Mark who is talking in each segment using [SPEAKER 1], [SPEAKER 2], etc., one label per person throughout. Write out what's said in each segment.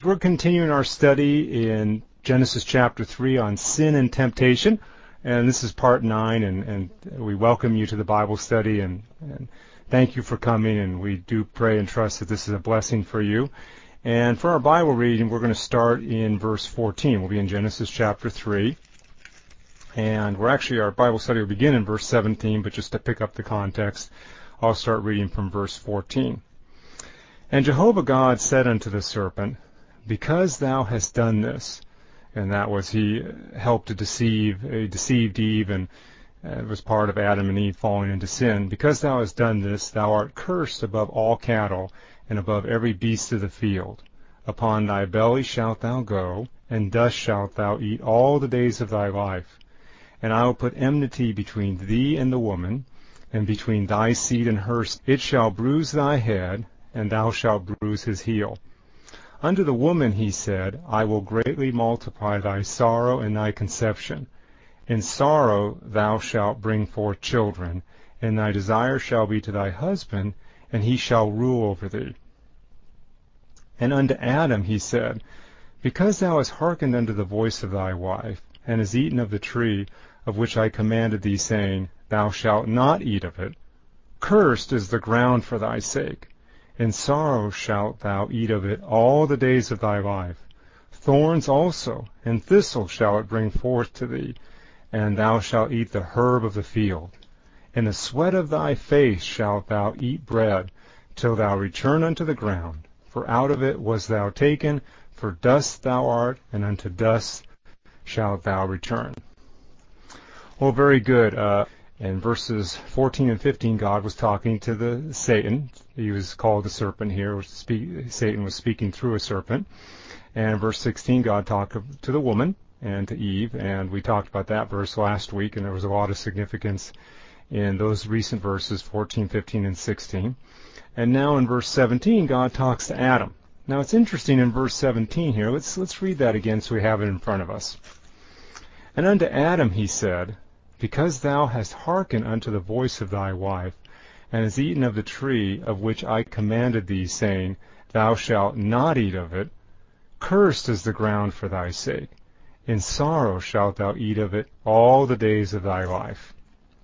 [SPEAKER 1] We're continuing our study in Genesis chapter 3 on sin and temptation, and this is part 9, and we welcome you to the Bible study, and thank you for coming, and we do pray and trust that this is a blessing for you. And for our Bible reading, we're going to start in verse 14. We'll be in Genesis chapter 3, and our Bible study will begin in verse 17, but just to pick up the context, I'll start reading from verse 14. And Jehovah God said unto the serpent, Because thou hast done this, and that was he helped to deceived Eve, and it was part of Adam and Eve falling into sin. Because thou hast done this, thou art cursed above all cattle, and above every beast of the field. Upon thy belly shalt thou go, and dust shalt thou eat all the days of thy life. And I will put enmity between thee and the woman, and between thy seed and hers. It shall bruise thy head, and thou shalt bruise his heel. Unto the woman he said, I will greatly multiply thy sorrow and thy conception. In sorrow thou shalt bring forth children, and thy desire shall be to thy husband, and he shall rule over thee. And unto Adam he said, Because thou hast hearkened unto the voice of thy wife, and hast eaten of the tree of which I commanded thee, saying, Thou shalt not eat of it, cursed is the ground for thy sake. In sorrow shalt thou eat of it all the days of thy life. Thorns also and thistles shall it bring forth to thee, and thou shalt eat the herb of the field. In the sweat of thy face shalt thou eat bread, till thou return unto the ground. For out of it wast thou taken, for dust thou art, and unto dust shalt thou return. Well, very good. In verses 14 and 15, God was talking to the Satan. He was called the serpent here. Satan was speaking through a serpent. And in verse 16, God talked to the woman and to Eve, and we talked about that verse last week, and there was a lot of significance in those recent verses, 14, 15, and 16. And now in verse 17, God talks to Adam. Now it's interesting in verse 17 here. Let's read that again so we have it in front of us. And unto Adam he said, Because thou hast hearkened unto the voice of thy wife, and hast eaten of the tree of which I commanded thee, saying, Thou shalt not eat of it, cursed is the ground for thy sake. In sorrow shalt thou eat of it all the days of thy life.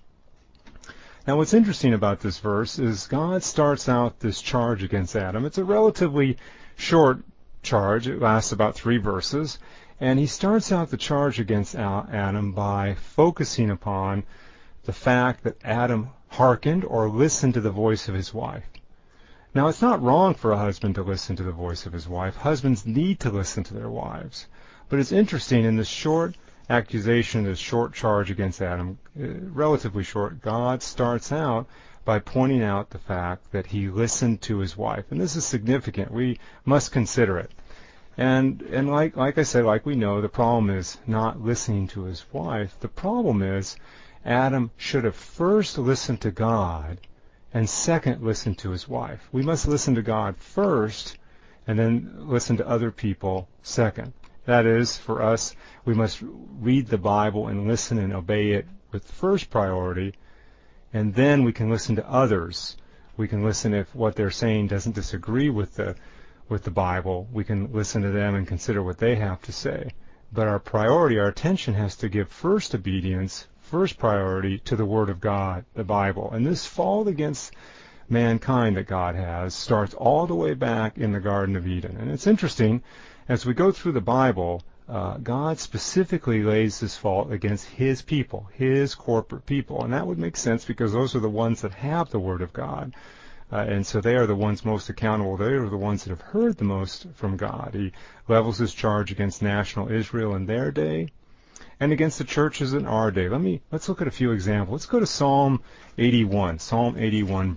[SPEAKER 1] Now what's interesting about this verse is God starts out this charge against Adam. It's a relatively short charge. It lasts about 3 verses. And he starts out the charge against Adam by focusing upon the fact that Adam hearkened or listened to the voice of his wife. Now, it's not wrong for a husband to listen to the voice of his wife. Husbands need to listen to their wives. But it's interesting, in this short accusation, this short charge against Adam, relatively short, God starts out by pointing out the fact that he listened to his wife. And this is significant. We must consider it. And like I said, like we know, the problem is not listening to his wife. The problem is Adam should have first listened to God and second listened to his wife. We must listen to God first and then listen to other people second. That is, for us, we must read the Bible and listen and obey it with first priority, and then we can listen to others. We can listen if what they're saying doesn't disagree with the Bible. We can listen to them and consider what they have to say. But our priority, our attention has to give first obedience, first priority to the Word of God, the Bible. And this fault against mankind that God has starts all the way back in the Garden of Eden. And it's interesting, as we go through the Bible, God specifically lays this fault against his people, his corporate people. And that would make sense because those are the ones that have the Word of God. And so they are the ones most accountable. They are the ones that have heard the most from God. He levels his charge against national Israel in their day and against the churches in our day. Let's look at a few examples. Let's go to Psalm 81. Psalm 81.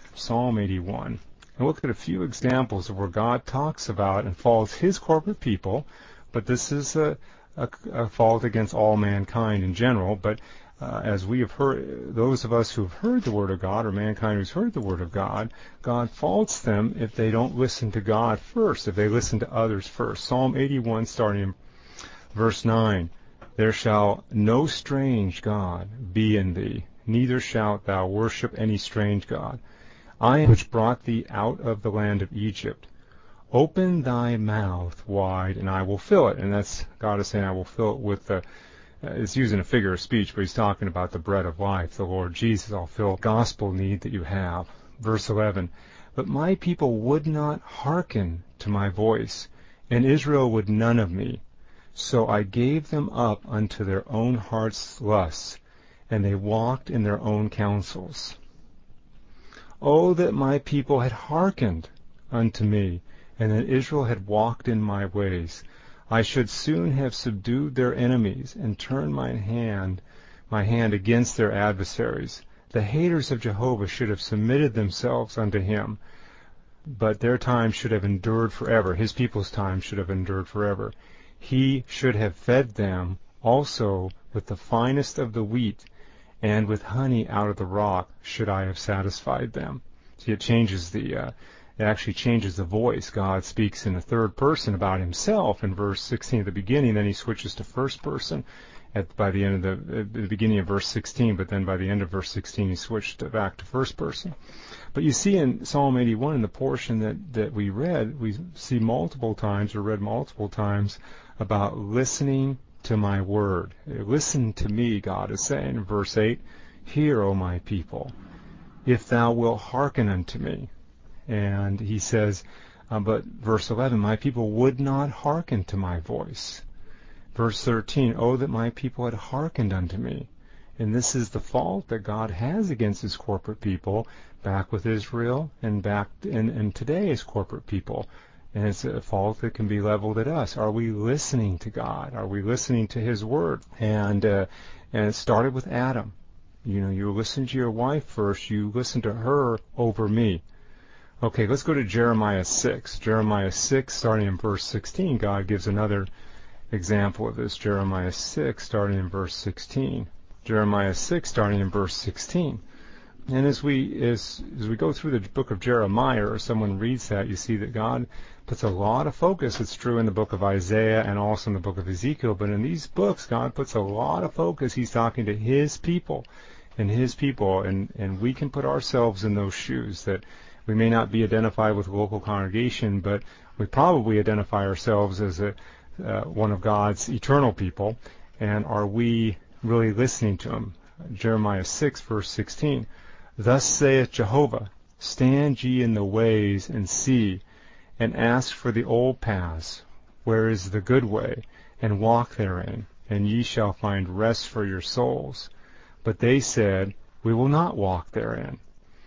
[SPEAKER 1] And look at a few examples of where God talks about and faults his corporate people, but this is a fault against all mankind in general. But as we have heard, those of us who have heard the Word of God, or mankind who's heard the Word of God, God faults them if they don't listen to God first, if they listen to others first. Psalm 81, starting in verse 9, There shall no strange God be in thee, neither shalt thou worship any strange God. I am which brought thee out of the land of Egypt. Open thy mouth wide, and I will fill it. And that's God is saying, I will fill it with the, it's using a figure of speech, but he's talking about the bread of life, the Lord Jesus. I'll fill gospel need that you have. Verse 11, but my people would not hearken to my voice, and Israel would none of me. So I gave them up unto their own heart's lusts, and they walked in their own counsels. Oh, that my people had hearkened unto me, and that Israel had walked in my ways. I should soon have subdued their enemies, and turned my hand against their adversaries. The haters of Jehovah should have submitted themselves unto him, but their time should have endured forever. His people's time should have endured forever. He should have fed them also with the finest of the wheat, and with honey out of the rock should I have satisfied them. See, it actually changes the voice. God speaks in the third person about himself in verse 16 at the beginning, then he switches to first person by the end of the beginning of verse 16, but then by the end of verse 16 he switched back to first person. But you see in Psalm 81, in the portion that we read, we see multiple times, or read multiple times, about listening to my word. Listen to me, God is saying in verse 8, hear, O my people, if thou wilt hearken unto me. And he says, but verse 11, my people would not hearken to my voice. Verse 13, oh, that my people had hearkened unto me. And this is the fault that God has against his corporate people, back with Israel and back in today's corporate people. And it's a fault that can be leveled at us. Are we listening to God? Are we listening to his word? And it started with Adam. You listen to your wife first. You listen to her over me. Okay, let's go to Jeremiah 6. Jeremiah 6, starting in verse 16, God gives another example of this. Jeremiah 6, starting in verse 16. Jeremiah 6, starting in verse 16. And as we go through the book of Jeremiah, or someone reads that, you see that God puts a lot of focus. It's true in the book of Isaiah and also in the book of Ezekiel, but in these books, God puts a lot of focus. He's talking to his people, and we can put ourselves in those shoes, that we may not be identified with a local congregation, but we probably identify ourselves as one of God's eternal people. And are we really listening to him? Jeremiah 6, verse 16. Thus saith Jehovah, stand ye in the ways and see, and ask for the old paths, where is the good way, and walk therein, and ye shall find rest for your souls. But they said, we will not walk therein.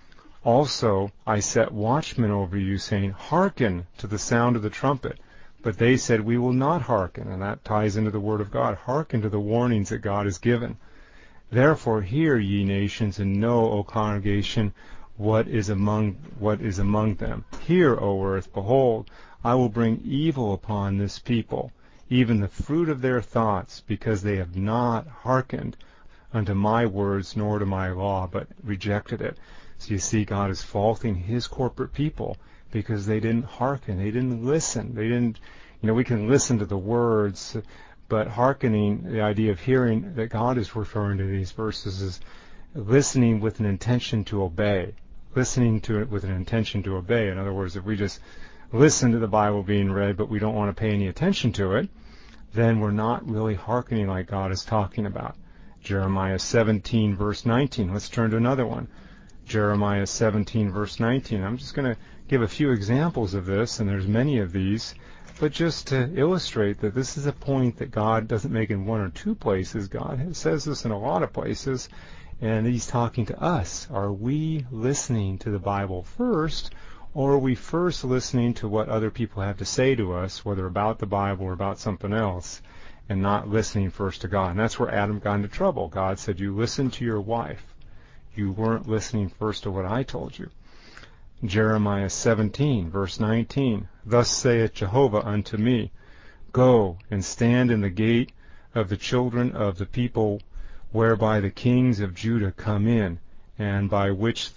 [SPEAKER 1] Also I set watchmen over you, saying, hearken to the sound of the trumpet. But they said, we will not hearken. And that ties into the word of God. Hearken to the warnings that God has given. Therefore hear, ye nations, and know, O congregation, what is among them. Hear, O earth, behold, I will bring evil upon this people, even the fruit of their thoughts, because they have not hearkened unto my words, nor to my law, but rejected it. So you see, God is faulting his corporate people because they didn't hearken, they didn't listen, we can listen to the words, but hearkening, the idea of hearing that God is referring to these verses, is listening with an intention to obey. Listening to it with an intention to obey. In other words, if we just listen to the Bible being read, but we don't want to pay any attention to it, then we're not really hearkening like God is talking about. Jeremiah 17, verse 19. Let's turn to another one. Jeremiah 17, verse 19. I'm just going to give a few examples of this, and there's many of these, but just to illustrate that this is a point that God doesn't make in one or two places. God says this in a lot of places, and he's talking to us. Are we listening to the Bible first, or are we first listening to what other people have to say to us, whether about the Bible or about something else, and not listening first to God? And that's where Adam got into trouble. God said, you listen to your wife. You weren't listening first to what I told you. Jeremiah 17, verse 19. Thus saith Jehovah unto me, go and stand in the gate of the children of the people, whereby the kings of Judah come in, and by the which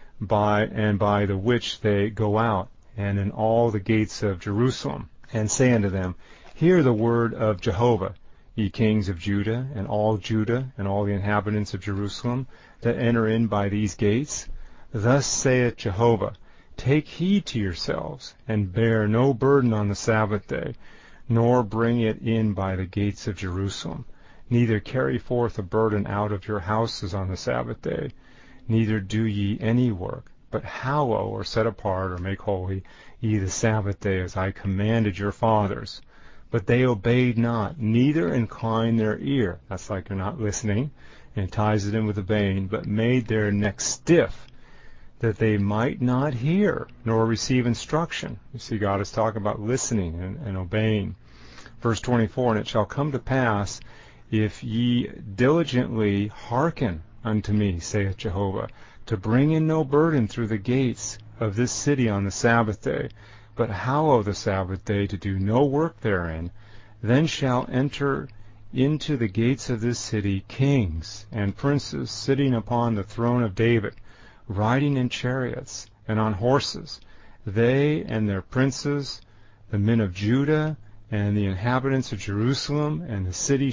[SPEAKER 1] they go out, and in all the gates of Jerusalem, and say unto them, hear the word of Jehovah, ye kings of Judah, and all the inhabitants of Jerusalem, that enter in by these gates. Thus saith Jehovah, Take heed to yourselves, and bear no burden on the Sabbath day, nor bring it in by the gates of Jerusalem. Neither carry forth a burden out of your houses on the Sabbath day, neither do ye any work, but hallow or set apart or make holy ye the Sabbath day, as I commanded your fathers. But they obeyed not, neither inclined their ear. That's like they're not listening, and it ties it in with obeying, but made their necks stiff, that they might not hear, nor receive instruction. You see, God is talking about listening and obeying. Verse 24, and it shall come to pass, if ye diligently hearken unto me, saith Jehovah, to bring in no burden through the gates of this city on the Sabbath day, but hallow the Sabbath day to do no work therein, then shall enter into the gates of this city kings and princes sitting upon the throne of David, riding in chariots and on horses, they and their princes, the men of Judah and the inhabitants of Jerusalem, and this city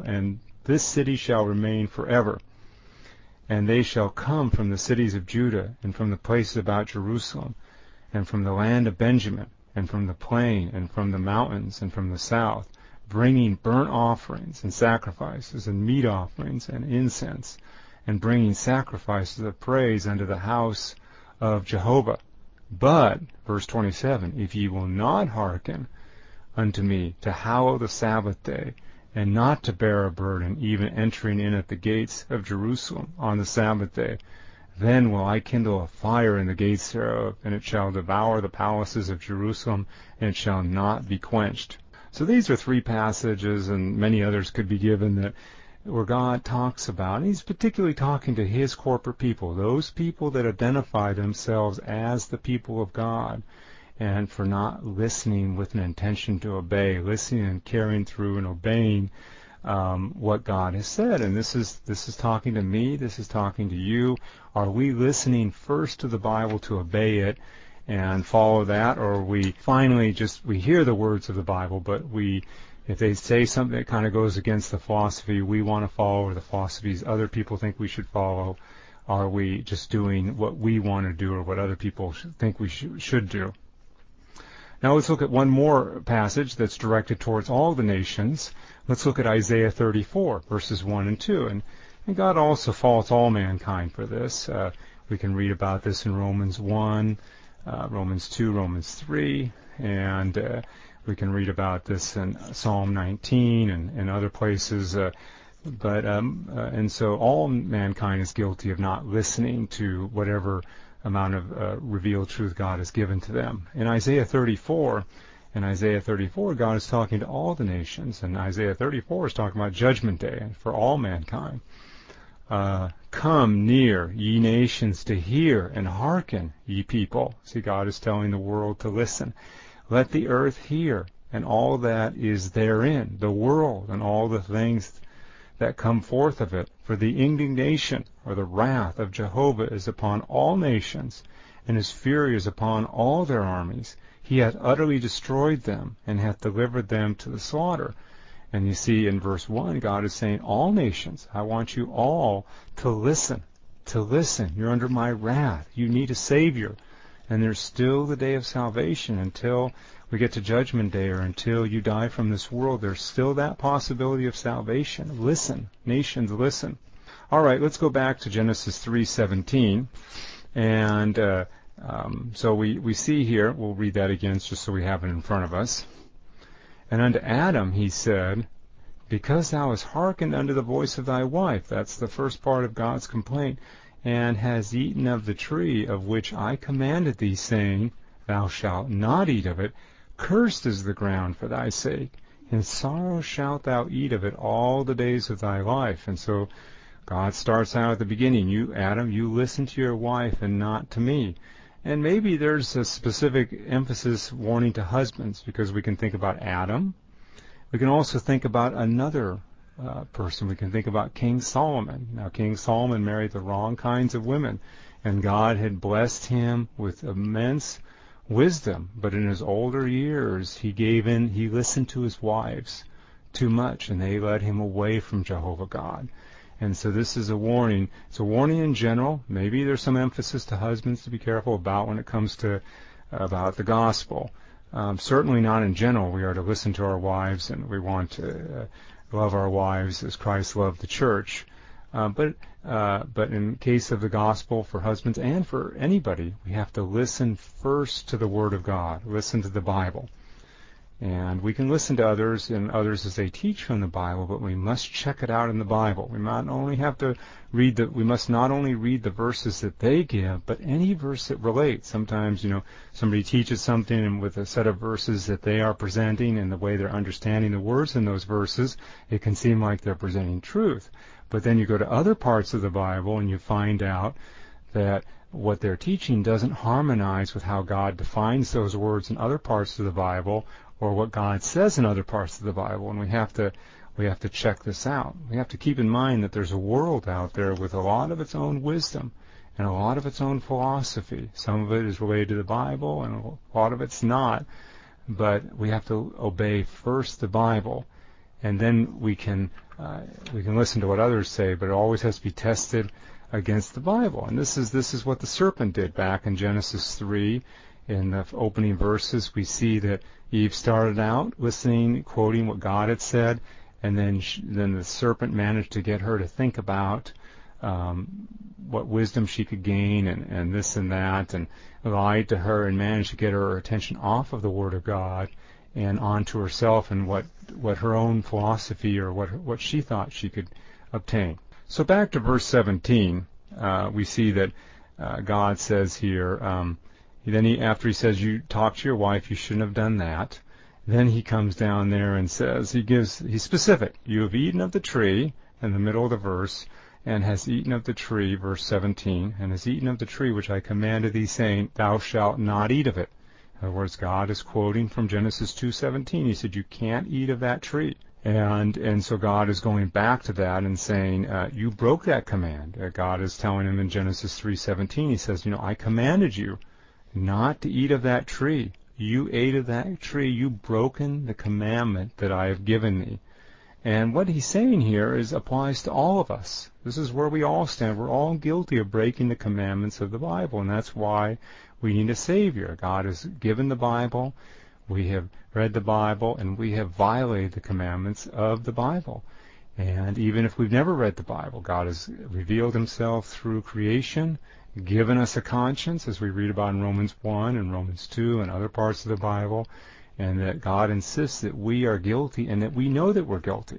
[SPEAKER 1] shall remain forever. And they shall come from the cities of Judah, and from the places about Jerusalem, and from the land of Benjamin, and from the plain, and from the mountains, and from the south, bringing burnt offerings and sacrifices, and meat offerings and incense, and bringing sacrifices of praise unto the house of Jehovah. But, verse 27, if ye will not hearken unto me to hallow the Sabbath day, and not to bear a burden, even entering in at the gates of Jerusalem on the Sabbath day, then will I kindle a fire in the gates thereof, and it shall devour the palaces of Jerusalem, and it shall not be quenched. So these are three passages, and many others could be given, that where God talks about, and he's particularly talking to his corporate people, those people that identify themselves as the people of God, and for not listening with an intention to obey, listening and carrying through and obeying what God has said. And this is talking to me, this is talking to you. Are we listening first to the Bible to obey it and follow that, or are we finally we hear the words of the Bible, but if they say something that kind of goes against the philosophy we want to follow, or the philosophies other people think we should follow, are we just doing what we want to do or what other people think we should do? Now let's look at one more passage that's directed towards all the nations. Let's look at Isaiah 34, verses 1 and 2. And God also faults all mankind for this. We can read about this in Romans 1, Romans 2, Romans 3, and we can read about this in Psalm 19 and other places. And so all mankind is guilty of not listening to whatever amount of revealed truth God has given to them. In Isaiah 34, God is talking to all the nations, and Isaiah 34 is talking about Judgment Day for all mankind. Come near, ye nations, to hear, and hearken, ye people. See, God is telling the world to listen. Let the earth hear, and all that is therein, the world, and all the things that come forth of it. For the indignation, or the wrath of Jehovah, is upon all nations, and his fury is upon all their armies. He hath utterly destroyed them, and hath delivered them to the slaughter. And you see in verse 1, God is saying, all nations, I want you all to listen. To listen. You're under my wrath. You need a Savior. And there's still the day of salvation until we get to Judgment Day, or until you die from this world. There's still that possibility of salvation. Listen. Nations, listen. All right, let's go back to Genesis 3:17. And so we see here, we'll read that again just so we have it in front of us. And unto Adam he said, because thou hast hearkened unto the voice of thy wife, that's the first part of God's complaint, and hast eaten of the tree of which I commanded thee, saying, thou shalt not eat of it, cursed is the ground for thy sake. In sorrow shalt thou eat of it all the days of thy life. And so God starts out at the beginning. You, Adam, you listen to your wife and not to me. And maybe there's a specific emphasis warning to husbands, because we can think about Adam. We can also think about another person. We can think about King Solomon. Now, King Solomon married the wrong kinds of women, and God had blessed him with immense wisdom. But in his older years, he listened to his wives too much, and they led him away from Jehovah God. And so this is a warning. It's a warning in general. Maybe there's some emphasis to husbands to be careful about when it comes to about the gospel. Certainly not in general. We are to listen to our wives, and we want to love our wives as Christ loved the church. But in case of the gospel for husbands and for anybody, we have to listen first to the Word of God. Listen to the Bible. And we can listen to others and others as they teach from the Bible, but we must check it out in the Bible. We must not only read the verses that they give, but any verse that relates. Sometimes, somebody teaches something and with a set of verses that they are presenting and the way they're understanding the words in those verses, it can seem like they're presenting truth. But then you go to other parts of the Bible and you find out that what they're teaching doesn't harmonize with how God defines those words in other parts of the Bible, or what God says in other parts of the Bible, and we have to check this out. We have to keep in mind that there's a world out there with a lot of its own wisdom and a lot of its own philosophy. Some of it is related to the Bible, and a lot of it's not. But we have to obey first the Bible, and then we can listen to what others say. But it always has to be tested against the Bible. And this is what the serpent did back in Genesis 3. In the opening verses, we see that Eve started out listening, quoting what God had said, and then the serpent managed to get her to think about what wisdom she could gain and this and that, and lied to her and managed to get her attention off of the Word of God and onto herself and what her own philosophy or what she thought she could obtain. So back to verse 17, we see that God says here, then after he says, you talk to your wife, you shouldn't have done that. Then he comes down there and says, he's specific. You have eaten of the tree, in the middle of the verse, and has eaten of the tree, verse 17, and has eaten of the tree which I commanded thee, saying, thou shalt not eat of it. In other words, God is quoting from Genesis 2:17. He said, you can't eat of that tree. And so God is going back to that and saying, you broke that command. God is telling him in Genesis 3:17, he says, I commanded you not to eat of that tree. You ate of that tree. You've broken the commandment that I have given thee. And what he's saying here applies to all of us. This is where we all stand. We're all guilty of breaking the commandments of the Bible, and that's why we need a Savior. God has given the Bible. We have read the Bible, and we have violated the commandments of the Bible. And even if we've never read the Bible, God has revealed himself through creation, given us a conscience, as we read about in Romans 1 and Romans 2 and other parts of the Bible, and that God insists that we are guilty and that we know that we're guilty.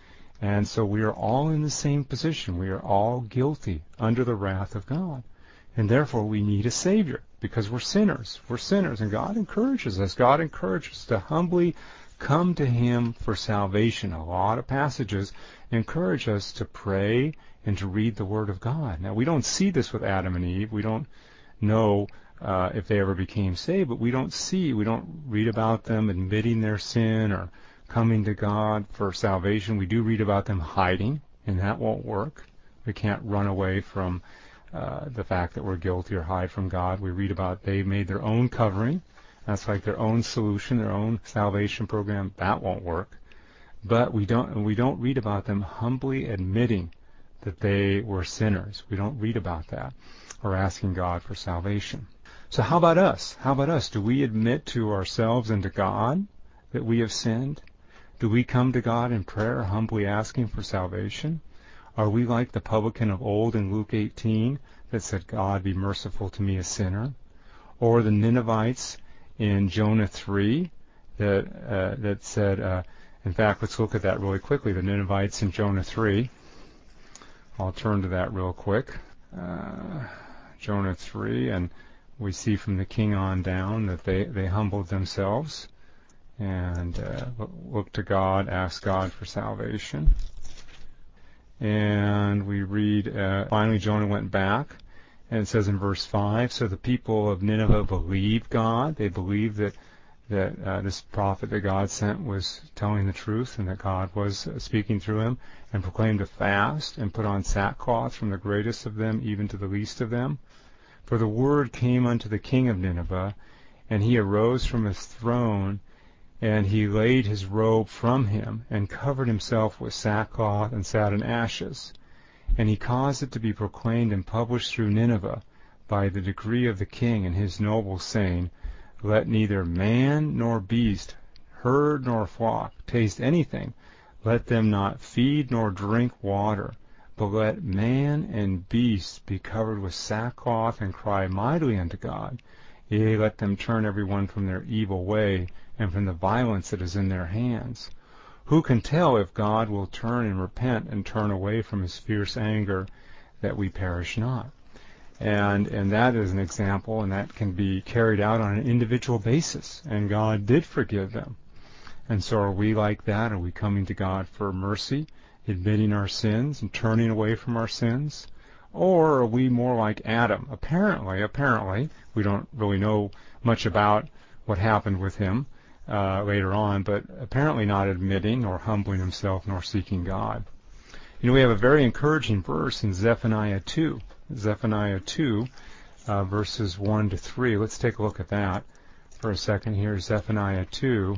[SPEAKER 1] And so we are all in the same position. We are all guilty under the wrath of God. And therefore we need a Savior, because we're sinners. We're sinners, and God encourages us. God encourages us to humbly come to him for salvation. A lot of passages encourage us to pray and to read the Word of God. Now, we don't see this with Adam and Eve. We don't know if they ever became saved, but we don't read about them admitting their sin or coming to God for salvation. We do read about them hiding, and that won't work. We can't run away from the fact that we're guilty or hide from God. We read about they made their own covering. That's like their own solution, their own salvation program. That won't work. But we don't read about them humbly admitting that they were sinners. We don't read about that, or asking God for salvation. So how about us? How about us? Do we admit to ourselves and to God that we have sinned? Do we come to God in prayer, humbly asking for salvation? Are we like the publican of old in Luke 18 that said, God, be merciful to me, a sinner? Or the Ninevites in Jonah 3 that said, in fact, let's look at that really quickly. The Ninevites in Jonah 3. I'll turn to that real quick. Jonah 3, and we see from the king on down that they humbled themselves and looked to God, asked God for salvation. And we read, finally Jonah went back, and it says in verse 5, so the people of Nineveh believed God. They believed that this prophet that God sent was telling the truth and that God was speaking through him, and proclaimed a fast and put on sackcloth from the greatest of them even to the least of them. For the word came unto the king of Nineveh, and he arose from his throne, and he laid his robe from him, and covered himself with sackcloth, and sat in ashes. And he caused it to be proclaimed and published through Nineveh by the decree of the king and his nobles, saying, Let neither man nor beast, herd nor flock, taste anything. Let them not feed nor drink water, but let man and beast be covered with sackcloth and cry mightily unto God. Yea, let them turn every one from their evil way and from the violence that is in their hands. Who can tell if God will turn and repent and turn away from his fierce anger, that we perish not? And that is an example, and that can be carried out on an individual basis. And God did forgive them. And so are we like that? Are we coming to God for mercy, admitting our sins and turning away from our sins? Or are we more like Adam? Apparently, we don't really know much about what happened with him later on, but apparently not admitting nor humbling himself nor seeking God. We have a very encouraging verse in Zephaniah 2. Zephaniah 2, verses 1 to 3. Let's take a look at that for a second here. Zephaniah 2,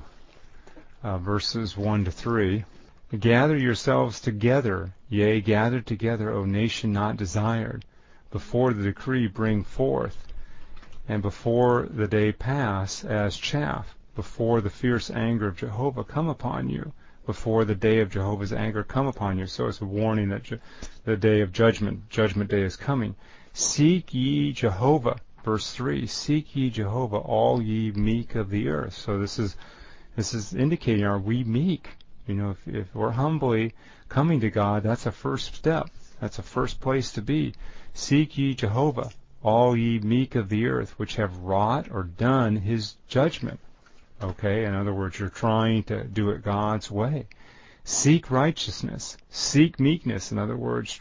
[SPEAKER 1] verses 1 to 3. Gather yourselves together, yea, gather together, O nation not desired. Before the decree bring forth, and before the day pass as chaff. Before the fierce anger of Jehovah come upon you. Before the day of Jehovah's anger come upon you. So it's a warning that the day of judgment day is coming. Seek ye Jehovah. Verse 3, seek ye Jehovah, all ye meek of the earth. So this is indicating, are we meek? If we're humbly coming to God, that's a first step. That's a first place to be. Seek ye Jehovah, all ye meek of the earth, which have wrought or done his judgment. Okay, in other words, you're trying to do it God's way. Seek righteousness. Seek meekness. In other words,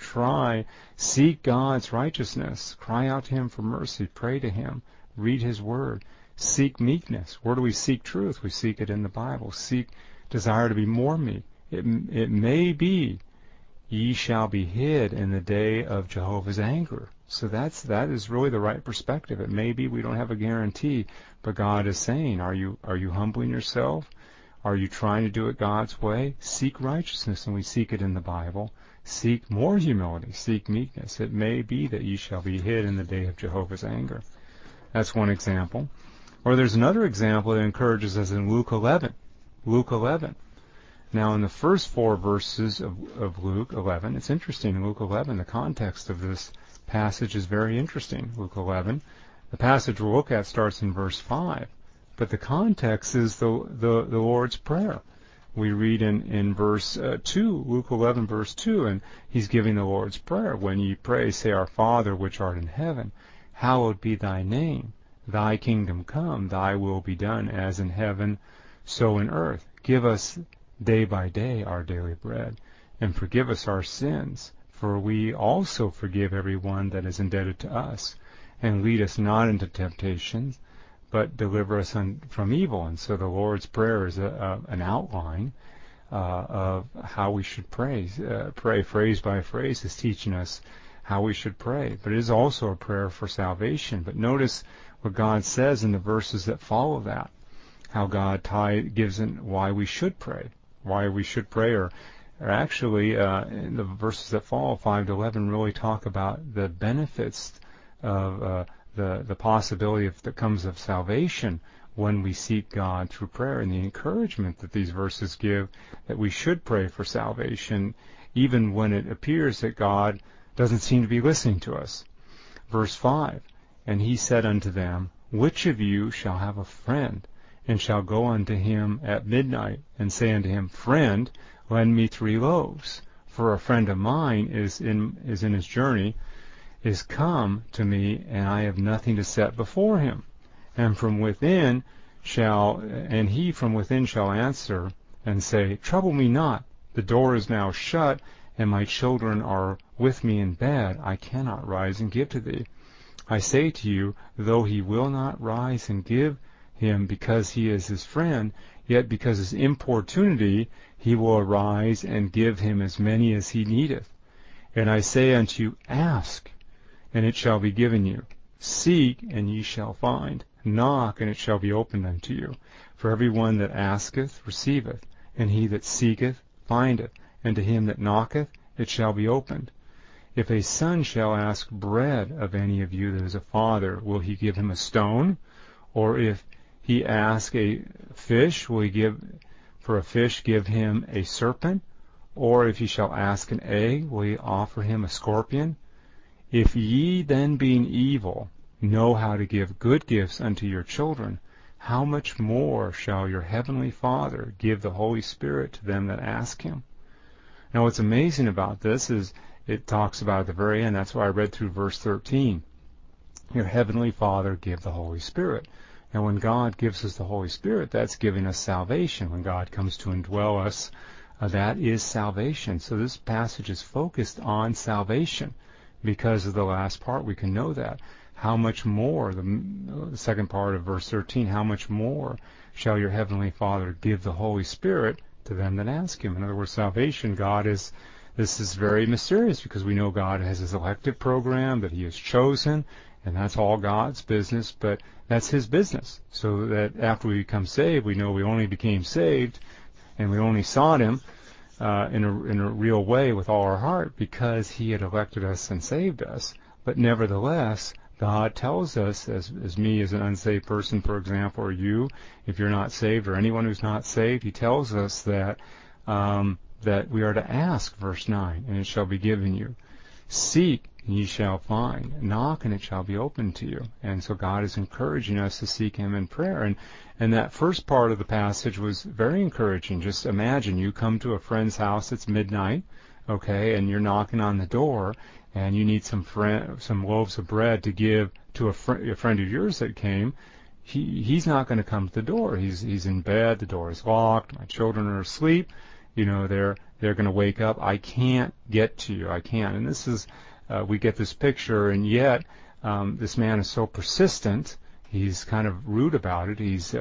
[SPEAKER 1] seek God's righteousness. Cry out to him for mercy. Pray to him. Read his word. Seek meekness. Where do we seek truth? We seek it in the Bible. Desire to be more meek. It may be, ye shall be hid in the day of Jehovah's anger. So that is really the right perspective. It may be, we don't have a guarantee, but God is saying, are you humbling yourself? Are you trying to do it God's way? Seek righteousness, and we seek it in the Bible. Seek more humility. Seek meekness. It may be that ye shall be hid in the day of Jehovah's anger. That's one example. Or there's another example that encourages us in Luke 11. Luke 11. Now, in the first 4 verses of Luke 11, it's interesting. In Luke 11, the context of this passage is very interesting. Luke 11. The passage we'll look at starts in verse 5. But the context is the Lord's Prayer. We read in verse 2, Luke 11, verse 2, and he's giving the Lord's Prayer. When ye pray, say, Our Father, which art in heaven, hallowed be thy name. Thy kingdom come, thy will be done, as in heaven, so in earth. Give us day by day our daily bread, and forgive us our sins, for we also forgive every one that is indebted to us. And lead us not into temptation, but deliver us from evil. And so the Lord's Prayer is an outline of how we should pray. Pray phrase by phrase is teaching us how we should pray. But it is also a prayer for salvation. But notice what God says in the verses that follow that, how God gives in why we should pray. Why we should pray, or actually in the verses that follow, 5 to 11, really talk about the benefits of the possibility that comes of salvation when we seek God through prayer, and the encouragement that these verses give that we should pray for salvation even when it appears that God doesn't seem to be listening to us. Verse 5, And he said unto them, Which of you shall have a friend, and shall go unto him at midnight, and say unto him, Friend, lend me 3 loaves, for a friend of mine is in his journey, is come to me, and I have nothing to set before him. And he from within shall answer and say, Trouble me not, the door is now shut, and my children are with me in bed, I cannot rise and give to thee. I say to you, though he will not rise and give him because he is his friend, yet because his importunity he will arise and give him as many as he needeth. And I say unto you, Ask, and it shall be given you. Seek, and ye shall find. Knock, and it shall be opened unto you. For every one that asketh receiveth, and he that seeketh findeth, and to him that knocketh it shall be opened. If a son shall ask bread of any of you that is a father, will he give him a stone? Or if he ask a fish, will he give him a serpent? Or if he shall ask an egg, will he offer him a scorpion? If ye then, being evil, know how to give good gifts unto your children, how much more shall your heavenly Father give the Holy Spirit to them that ask him? Now what's amazing about this is it talks about at the very end, that's why I read through verse 13, your heavenly Father give the Holy Spirit. And when God gives us the Holy Spirit, that's giving us salvation. When God comes to indwell us, that is salvation. So this passage is focused on salvation. Because of the last part, we can know that. How much more, the second part of verse 13, how much more shall your heavenly Father give the Holy Spirit to them that ask him? In other words, salvation, this is very mysterious because we know God has his elective program that he has chosen, and that's all God's business, but that's his business. So that after we become saved, we know we only became saved and we only sought him in a real way with all our heart because he had elected us and saved us. But nevertheless, God tells us, as me as an unsaved person, for example, or you, if you're not saved, or anyone who's not saved, he tells us that that we are to ask, verse 9, and it shall be given you. Seek, and ye shall find. Knock, and it shall be opened to you. And so God is encouraging us to seek him in prayer. And that first part of the passage was very encouraging. Just imagine you come to a friend's house, it's midnight, okay, and you're knocking on the door, and you need some loaves of bread to give to a friend of yours that came. He's not going to come to the door. He's in bed, the door is locked, my children are asleep, they're going to wake up. I can't get to you. I can't. And this is, we get this picture, and yet this man is so persistent. He's kind of rude about it. He's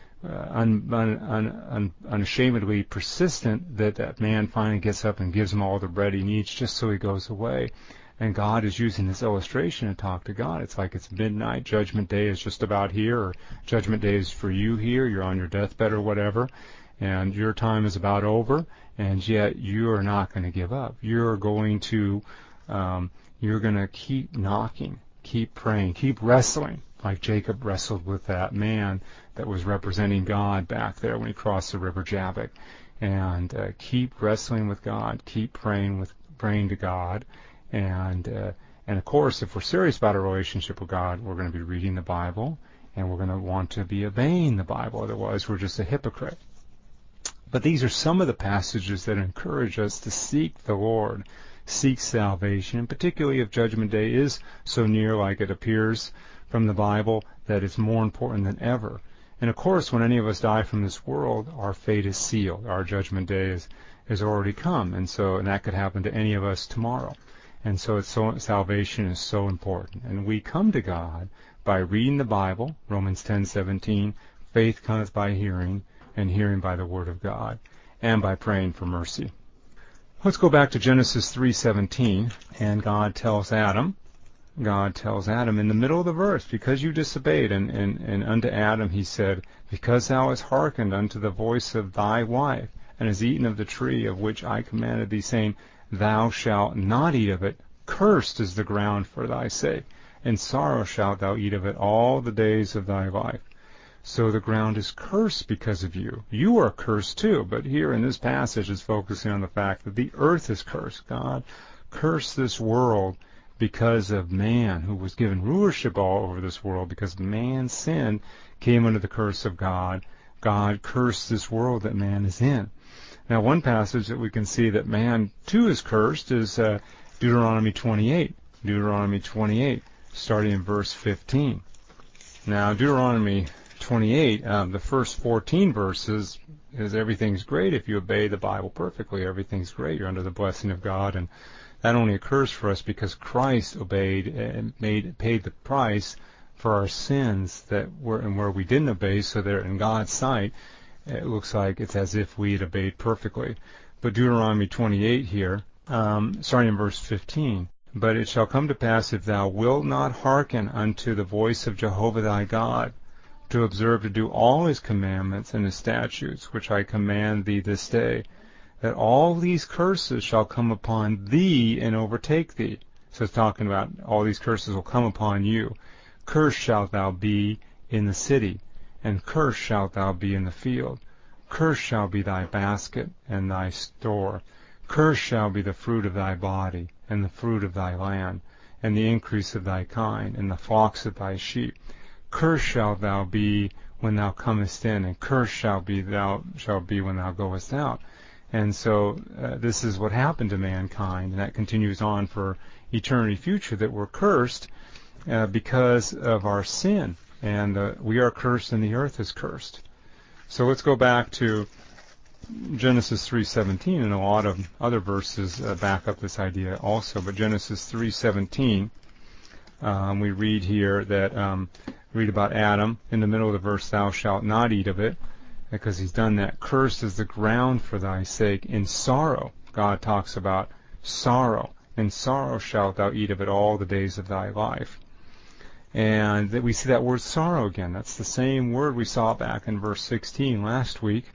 [SPEAKER 1] unashamedly persistent that man finally gets up and gives him all the bread he needs just so he goes away. And God is using this illustration to talk to God. It's like it's midnight. Judgment Day is just about here, or Judgment Day is for you here. You're on your deathbed or whatever. And your time is about over, and yet you are not going to give up. You're going to keep knocking, keep praying, keep wrestling, like Jacob wrestled with that man that was representing God back there when he crossed the river Jabbok. And keep wrestling with God, keep praying to God, and of course, if we're serious about our relationship with God, we're going to be reading the Bible, and we're going to want to be obeying the Bible. Otherwise, we're just a hypocrite. But these are some of the passages that encourage us to seek the Lord, seek salvation, and particularly if Judgment Day is so near, like it appears from the Bible, that it's more important than ever. And of course, when any of us die from this world, our fate is sealed. Our Judgment Day is already come, and that could happen to any of us tomorrow. And so salvation is so important. And we come to God by reading the Bible, Romans 10:17, faith cometh by hearing, and hearing by the word of God, and by praying for mercy. Let's go back to Genesis 3:17, and God tells Adam in the middle of the verse, because you disobeyed, and unto Adam he said, because thou hast hearkened unto the voice of thy wife, and hast eaten of the tree of which I commanded thee, saying, thou shalt not eat of it, cursed is the ground for thy sake, and sorrow shalt thou eat of it all the days of thy life. So the ground is cursed because of you. You are cursed too, but here in this passage is focusing on the fact that the earth is cursed. God cursed this world because of man, who was given rulership all over this world. Because man's sin came under the curse of God, God cursed this world that man is in. Now, one passage that we can see that man too is cursed is Deuteronomy 28. Deuteronomy 28, starting in verse 15. Now, Deuteronomy 28, the first 14 verses is everything's great if you obey the Bible perfectly. Everything's great. You're under the blessing of God, and that only occurs for us because Christ obeyed and paid the price for our sins where we didn't obey, so that in God's sight it looks like it's as if we had obeyed perfectly. But Deuteronomy 28 here, starting in verse 15, but it shall come to pass, if thou wilt not hearken unto the voice of Jehovah thy God, to observe to do all his commandments and his statutes, which I command thee this day, that all these curses shall come upon thee and overtake thee. So it's talking about all these curses will come upon you. Cursed shalt thou be in the city, and cursed shalt thou be in the field. Cursed shall be thy basket and thy store. Cursed shall be the fruit of thy body, and the fruit of thy land, and the increase of thy kind, and the flocks of thy sheep. Cursed shalt thou be when thou comest in, and cursed shalt be when thou goest out. And so this is what happened to mankind, and that continues on for eternity future, that we're cursed because of our sin, and we are cursed and the earth is cursed. So let's go back to Genesis 3:17, and a lot of other verses back up this idea also. But Genesis 3:17, we read here that read about Adam in the middle of the verse, "Thou shalt not eat of it," because he's done that. "Cursed is the ground for thy sake. In sorrow," God talks about sorrow. "In sorrow shalt thou eat of it all the days of thy life." And we see that word sorrow again. That's the same word we saw back in verse 16 last week.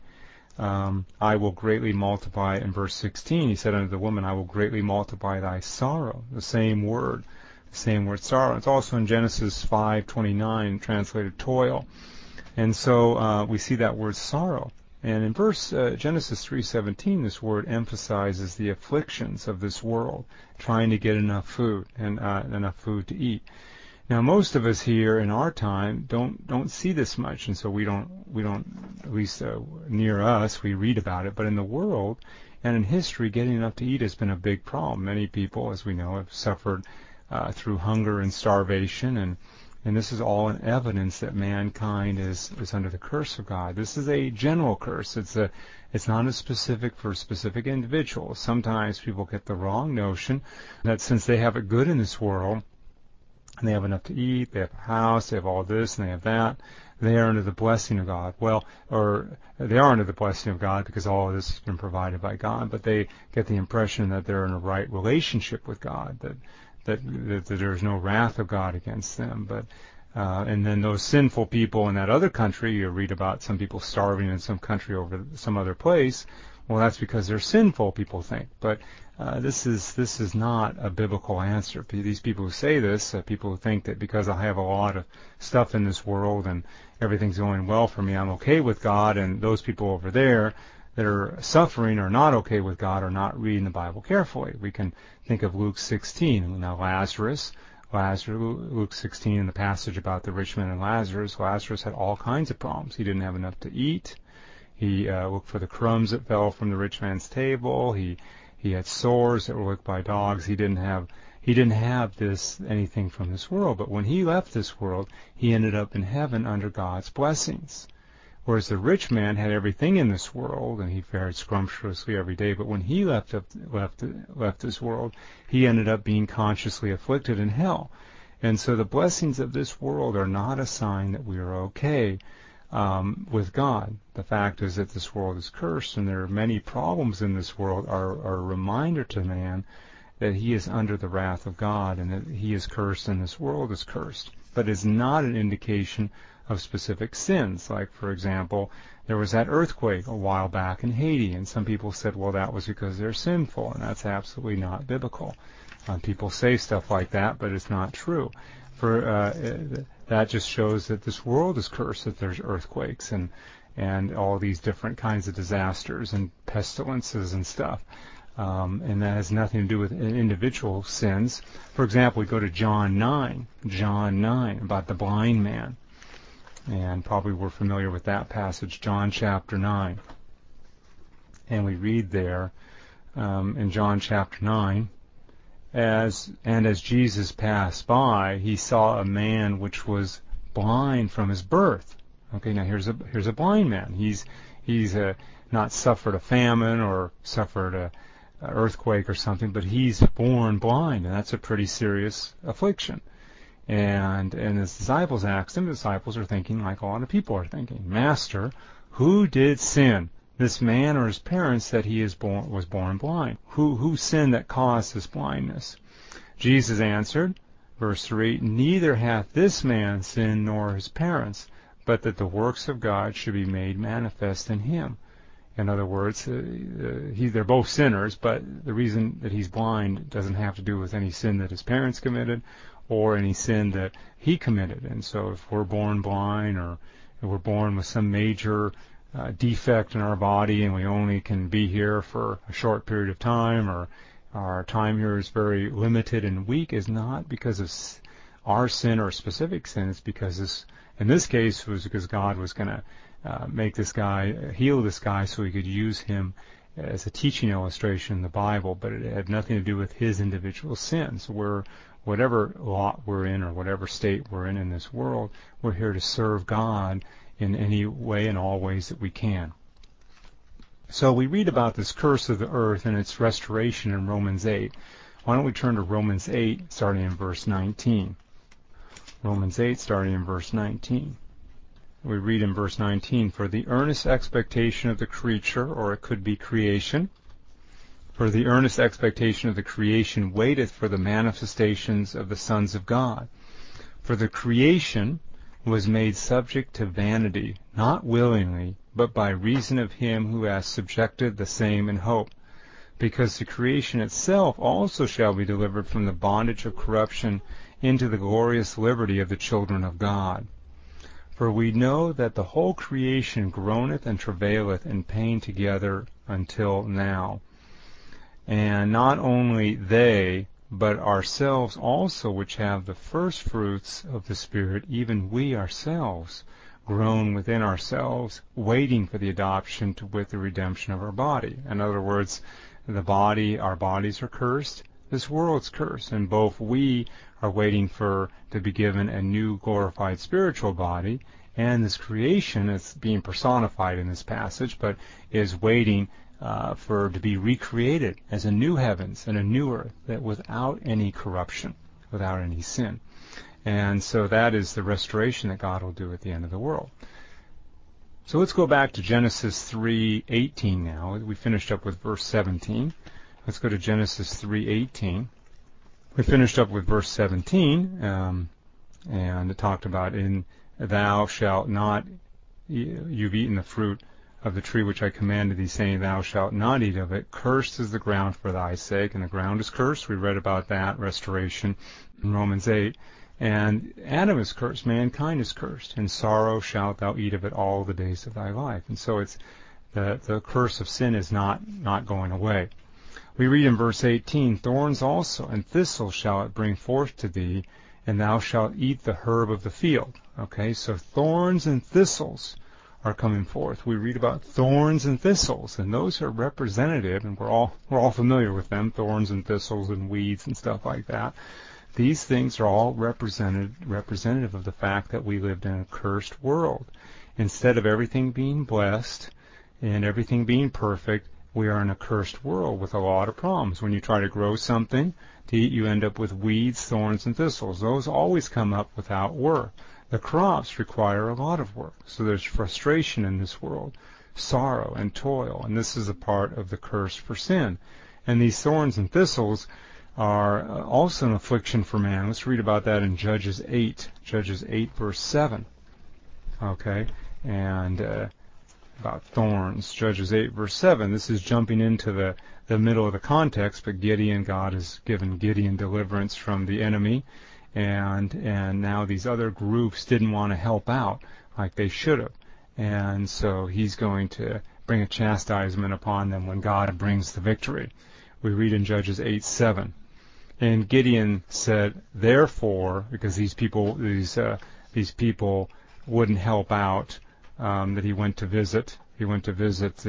[SPEAKER 1] I will greatly multiply, in verse 16, he said unto the woman, I will greatly multiply thy sorrow. The same word sorrow. It's also in Genesis 5:29, translated toil. And so we see that word sorrow. And in Genesis 3:17, this word emphasizes the afflictions of this world, trying to get enough food and enough food to eat. Now, most of us here in our time don't see this much, and so we don't at least near us, we read about it. But in the world and in history, getting enough to eat has been a big problem. Many people, as we know, have suffered through hunger and starvation, and this is all an evidence that mankind is under the curse of God. This is a general curse. It's not as specific for specific individuals. Sometimes people get the wrong notion that since they have it good in this world, and they have enough to eat, they have a house, they have all this, and they have that, they are under the blessing of God. Well, or they are under the blessing of God because all of this has been provided by God, but they get the impression that they're in a right relationship with God, that there's no wrath of God against them. But and then those sinful people in that other country, you read about some people starving in some country over some other place. Well, that's because they're sinful, people think. But this is not a biblical answer. These people who say this, people who think that because I have a lot of stuff in this world and everything's going well for me, I'm okay with God, and those people over there that are suffering or not okay with God are not reading the Bible carefully. We can think of Luke 16. Now Lazarus, Luke 16, in the passage about the rich man and Lazarus had all kinds of problems. He didn't have enough to eat. He looked for the crumbs that fell from the rich man's table. He had sores that were licked by dogs. He didn't have anything from this world. But when he left this world, he ended up in heaven under God's blessings. Whereas the rich man had everything in this world, and he fared scrumptiously every day. But when he left this world, he ended up being consciously afflicted in hell. And so the blessings of this world are not a sign that we are okay with God. The fact is that this world is cursed, and there are many problems in this world are a reminder to man that he is under the wrath of God, and that he is cursed and this world is cursed. But it's not an indication of specific sins. Like, for example, there was that earthquake a while back in Haiti, and some people said, well, that was because they're sinful, and that's absolutely not biblical. People say stuff like that, but it's not true. That just shows that this world is cursed, that there's earthquakes and all these different kinds of disasters and pestilences and stuff. And that has nothing to do with individual sins. For example, we go to John 9, about the blind man. And probably we're familiar with that passage, John chapter 9. And we read there in John chapter 9, as Jesus passed by, he saw a man which was blind from his birth. Okay, now here's a blind man. He's not suffered a famine or suffered a earthquake or something, but he's born blind, and that's a pretty serious affliction. And his disciples asked him. The disciples are thinking like a lot of people are thinking, Master, who did sin, this man or his parents, that he was born blind? Who sinned that caused this blindness? Jesus answered, verse 3, Neither hath this man sinned nor his parents, but that the works of God should be made manifest in him. In other words, they're both sinners, but the reason that he's blind doesn't have to do with any sin that his parents committed or any sin that he committed. And so if we're born blind or if we're born with some major defect in our body and we only can be here for a short period of time, or our time here is very limited and weak, is not because of our sin or specific sin. It's because in this case, it was because God was going to make this guy, heal this guy so he could use him as a teaching illustration in the Bible, but it had nothing to do with his individual sins. Whatever lot we're in or whatever state we're in this world, we're here to serve God in any way and all ways that we can. So we read about this curse of the earth and its restoration in Romans 8. Why don't we turn to Romans 8, starting in verse 19. Romans 8, starting in verse 19. We read in verse 19, "For the earnest expectation of the creature," or it could be creation, "for the earnest expectation of the creation waiteth for the manifestations of the sons of God. For the creation was made subject to vanity, not willingly, but by reason of him who hath subjected the same in hope. Because the creation itself also shall be delivered from the bondage of corruption into the glorious liberty of the children of God. For we know that the whole creation groaneth and travaileth in pain together until now. And not only they, but ourselves also, which have the first fruits of the Spirit, even we ourselves, groan within ourselves, waiting for the adoption to wit the redemption of our body." In other words, our bodies are cursed, this world's cursed, and both we are waiting to be given a new glorified spiritual body, and this creation is being personified in this passage, but is waiting to be recreated as a new heavens and a new earth, that without any corruption, without any sin. And so that is the restoration that God will do at the end of the world. So let's go back to Genesis 3:18 now. We finished up with verse 17. Let's go to Genesis 3:18. We finished up with verse 17, and it talked about, "Thou shalt not, you've eaten the fruit of the tree which I commanded thee, saying, Thou shalt not eat of it. Cursed is the ground for thy sake." And the ground is cursed. We read about that restoration in Romans 8. And Adam is cursed, mankind is cursed. "In sorrow shalt thou eat of it all the days of thy life." And so it's the curse of sin is not going away. We read in verse 18, "Thorns also and thistles shall it bring forth to thee, and thou shalt eat the herb of the field." Okay, so thorns and thistles are coming forth. We read about thorns and thistles, and those are representative, and we're all familiar with them, thorns and thistles and weeds and stuff like that. These things are all representative of the fact that we lived in a cursed world. Instead of everything being blessed and everything being perfect, we are in a cursed world with a lot of problems. When you try to grow something to eat, you end up with weeds, thorns, and thistles. Those always come up without work. The crops require a lot of work. So there's frustration in this world, sorrow and toil, and this is a part of the curse for sin. And these thorns and thistles are also an affliction for man. Let's read about that in Judges 8. Judges 8, verse 7. Okay, and about thorns. Judges 8, verse 7. This is jumping into the middle of the context, but God has given Gideon deliverance from the enemy, and now these other groups didn't want to help out like they should have. And so he's going to bring a chastisement upon them when God brings the victory. We read in Judges 8:7. "And Gideon said, Therefore," because these people wouldn't help out, that he went to visit. He went to visit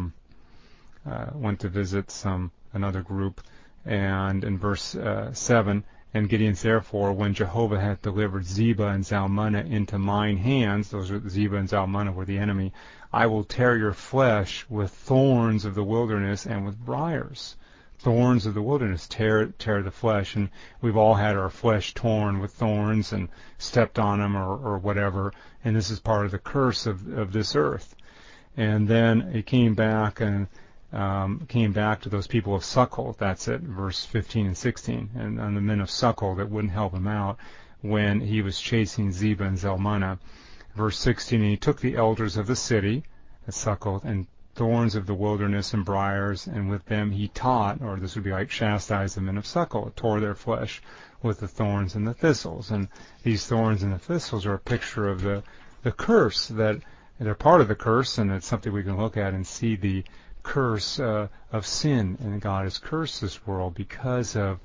[SPEAKER 1] another group. And in verse 7, "And Gideon said, Therefore, when Jehovah hath delivered Zebah and Zalmunna into mine hands," those are Zebah and Zalmunna were the enemy, "I will tear your flesh with thorns of the wilderness and with briars." Thorns of the wilderness tear the flesh, and we've all had our flesh torn with thorns and stepped on them or whatever, and this is part of the curse of this earth. And then he came back to those people of Succoth. That's it, verse 15 and 16, and the men of Succoth that wouldn't help him out when he was chasing Zebah and Zalmunna. Verse 16, "And he took the elders of the city at Succoth and thorns of the wilderness and briars, and with them he taught, or this would be like chastised the men of Succoth, tore their flesh with the thorns and the thistles. And these thorns and the thistles are a picture of the curse, that they're part of the curse, and it's something we can look at and see the curse of sin. And God has cursed this world because of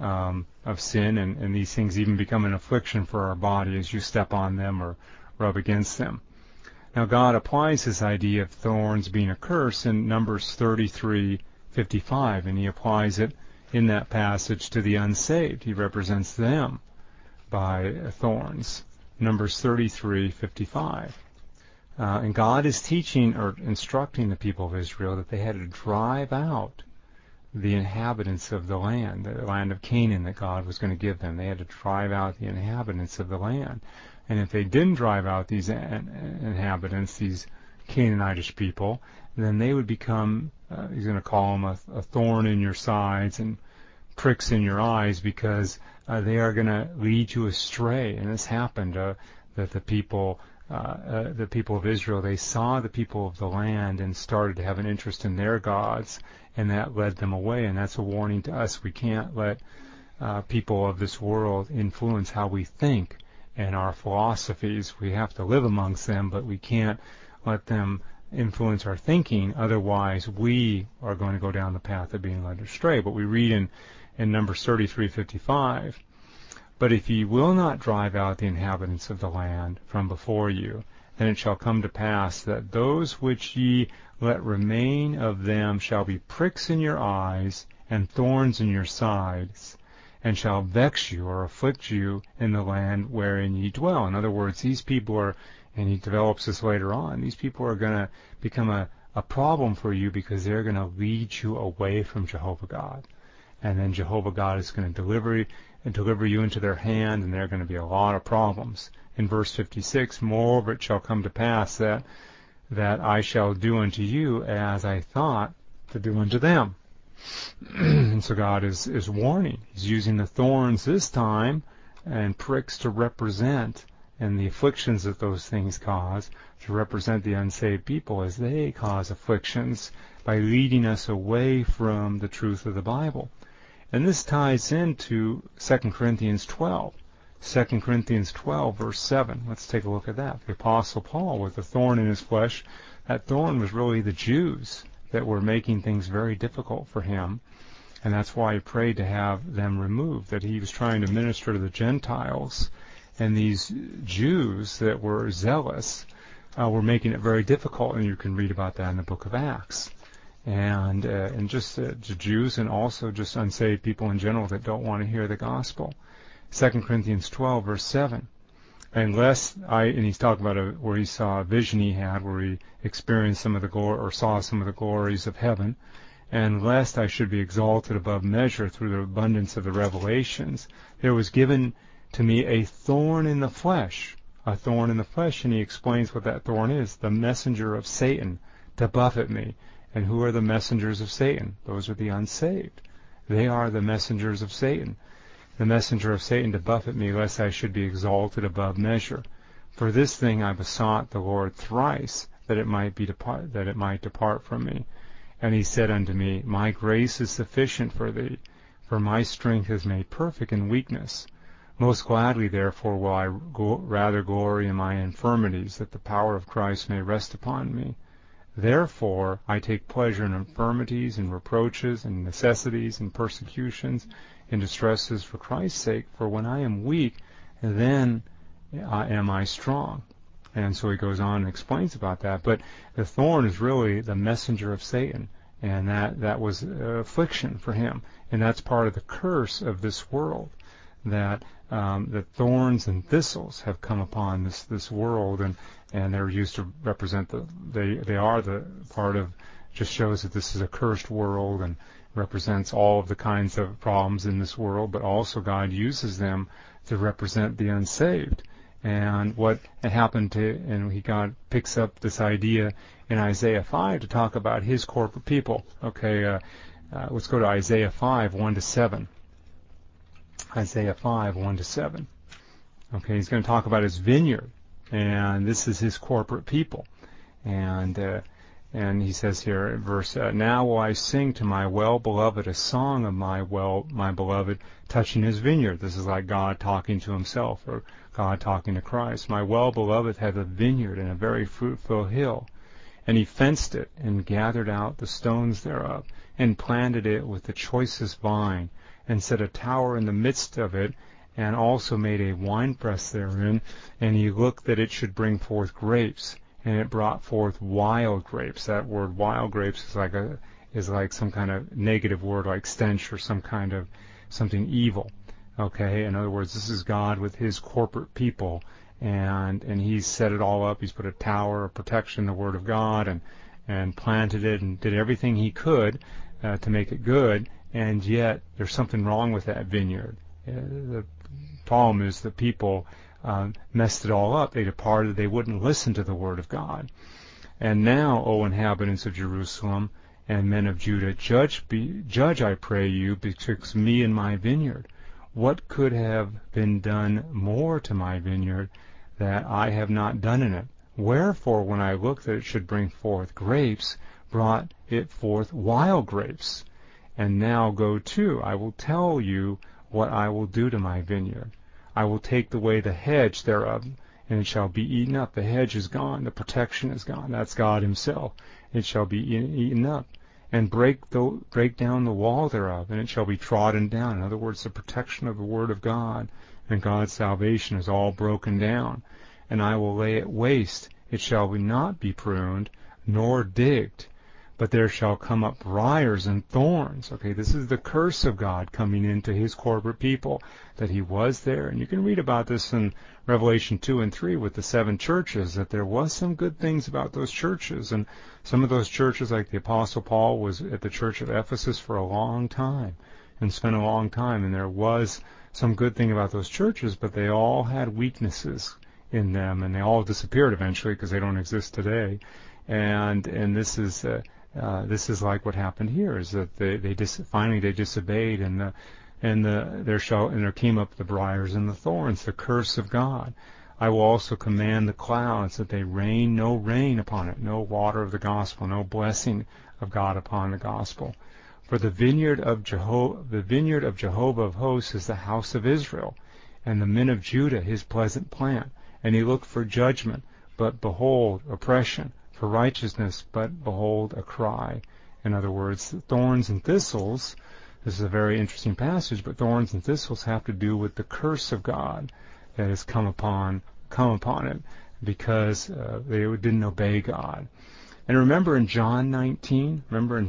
[SPEAKER 1] sin, and these things even become an affliction for our body as you step on them or rub against them. Now God applies this idea of thorns being a curse in Numbers 33:55, and he applies it in that passage to the unsaved. He represents them by thorns. Numbers 33:55. And God is teaching or instructing the people of Israel that they had to drive out the inhabitants of the land of Canaan that God was going to give them. They had to drive out the inhabitants of the land. And if they didn't drive out these inhabitants, these Canaanitish people, then they would become, he's going to call them a thorn in your sides and pricks in your eyes, because they are going to lead you astray. And this happened, that the people of Israel, they saw the people of the land and started to have an interest in their gods, and that led them away. And that's a warning to us. We can't let people of this world influence how we think and our philosophies. We have to live amongst them, but we can't let them influence our thinking. Otherwise, we are going to go down the path of being led astray. But we read in Numbers 33:55, "But if ye will not drive out the inhabitants of the land from before you, then it shall come to pass that those which ye let remain of them shall be pricks in your eyes and thorns in your sides, and shall vex you or afflict you in the land wherein ye dwell." In other words, these people are, and he develops this later on, these people are going to become a problem for you, because they're going to lead you away from Jehovah God. And then Jehovah God is going to deliver you into their hand, and there are going to be a lot of problems. In verse 56, "Moreover it shall come to pass that I shall do unto you as I thought to do unto them." And so God is warning. He's using the thorns this time and pricks to represent, and the afflictions that those things cause, to represent the unsaved people as they cause afflictions by leading us away from the truth of the Bible. And this ties into 2 Corinthians 12. 2 Corinthians 12, verse 7. Let's take a look at that. The Apostle Paul, with a thorn in his flesh, that thorn was really the Jews that were making things very difficult for him. And that's why he prayed to have them removed, that he was trying to minister to the Gentiles. And these Jews that were zealous were making it very difficult, and you can read about that in the book of Acts. And just the Jews, and also just unsaved people in general that don't want to hear the gospel. 2 Corinthians 12, verse 7. And he's talking about where he saw a vision he had, where he experienced some of the glory, or saw some of the glories of heaven. "And lest I should be exalted above measure through the abundance of the revelations, there was given to me a thorn in the flesh." A thorn in the flesh, and he explains what that thorn is: the messenger of Satan to buffet me. And who are the messengers of Satan? Those are the unsaved. They are the messengers of Satan. "The messenger of Satan to buffet me, lest I should be exalted above measure. For this thing I besought the Lord thrice, that it might depart from me. And he said unto me, My grace is sufficient for thee, for my strength is made perfect in weakness. Most gladly, therefore, will I rather glory in my infirmities, that the power of Christ may rest upon me. Therefore I take pleasure in infirmities, and reproaches, and necessities, and persecutions, and distresses for Christ's sake. For when I am weak, then am I strong." And so he goes on and explains about that. But the thorn is really the messenger of Satan, and that was affliction for him. And that's part of the curse of this world, that the thorns and thistles have come upon this world, and they're used to represent they are the part of, just shows that this is a cursed world and represents all of the kinds of problems in this world, but also God uses them to represent the unsaved. And what happened God picks up this idea in Isaiah 5 to talk about his corporate people. Okay, let's go to Isaiah 5, 1-7. Isaiah 5, 1-7. Okay, he's going to talk about his vineyard, and this is his corporate people. And And he says here in verse, now will I sing to my well-beloved a song of my beloved touching his vineyard. This is like God talking to himself, or God talking to Christ. My well-beloved hath a vineyard and a very fruitful hill. And he fenced it, and gathered out the stones thereof, and planted it with the choicest vine, and set a tower in the midst of it, and also made a winepress therein. And he looked that it should bring forth grapes, and it brought forth wild grapes. That word wild grapes is like some kind of negative word, like stench, or some kind of something evil. Okay, in other words, this is God with his corporate people, and he's set it all up. He's put a tower of protection, the Word of God, and planted it, and did everything he could to make it good. And yet there's something wrong with that vineyard. The problem is the people messed it all up. They departed. They wouldn't listen to the Word of God. And now, O inhabitants of Jerusalem and men of Judah, judge, I pray you, betwixt me and my vineyard. What could have been done more to my vineyard that I have not done in it? Wherefore, when I looked that it should bring forth grapes, brought it forth wild grapes. And now go to, I will tell you what I will do to my vineyard. I will take away the hedge thereof, and it shall be eaten up. The hedge is gone, the protection is gone. That's God himself. It shall be eaten up. And break down the wall thereof, and it shall be trodden down. In other words, the protection of the Word of God and God's salvation is all broken down. And I will lay it waste. It shall not be pruned, nor digged, but there shall come up briars and thorns. Okay, this is the curse of God coming into his corporate people, that he was there. And you can read about this in Revelation 2 and 3 with the 7 churches, that there was some good things about those churches. And some of those churches, like the Apostle Paul was at the church of Ephesus for a long time and spent a long time. And there was some good thing about those churches, but they all had weaknesses in them, and they all disappeared eventually because they don't exist today. And this is like what happened here, is that finally they disobeyed, and there came up the briars and the thorns, the curse of God. I will also command the clouds that they rain no rain upon it, no water of the gospel, no blessing of God upon the gospel. For the vineyard of Jehovah of hosts is the house of Israel, and the men of Judah his pleasant plant. And he looked for judgment, but behold oppression, for righteousness, but behold a cry. In other words, thorns and thistles, this is a very interesting passage, but thorns and thistles have to do with the curse of God that has come upon it, because they didn't obey God. And remember in John 19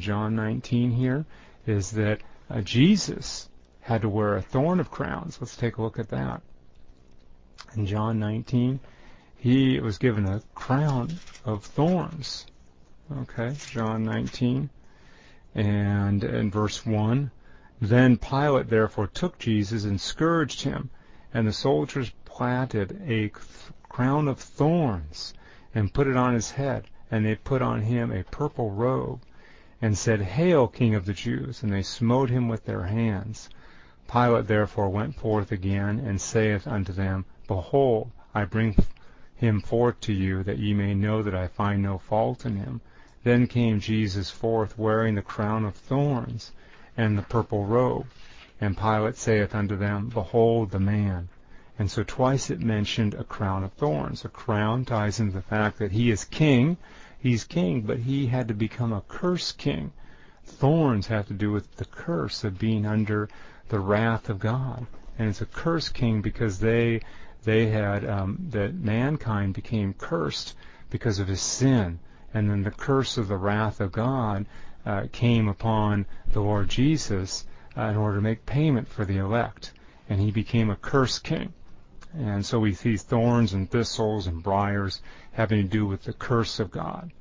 [SPEAKER 1] here, is that Jesus had to wear a thorn of crowns. Let's take a look at that. In John 19, he was given a crown of thorns. Okay, John 19, and in verse 1, then Pilate therefore took Jesus and scourged him, and the soldiers planted a crown of thorns and put it on his head, and they put on him a purple robe, and said, Hail, King of the Jews! And they smote him with their hands. Pilate therefore went forth again, and saith unto them, Behold, I bring him forth to you, that ye may know that I find no fault in him. Then came Jesus forth, wearing the crown of thorns and the purple robe. And Pilate saith unto them, Behold the man. And so twice it mentioned a crown of thorns. A crown ties into the fact that he is king. He's king, but he had to become a cursed king. Thorns have to do with the curse of being under the wrath of God. And it's a cursed king because they had that mankind became cursed because of his sin, and then the curse of the wrath of God came upon the Lord Jesus in order to make payment for the elect, and he became a cursed king. And so we see thorns and thistles and briars having to do with the curse of God.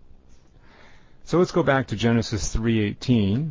[SPEAKER 1] So let's go back to Genesis 3:18,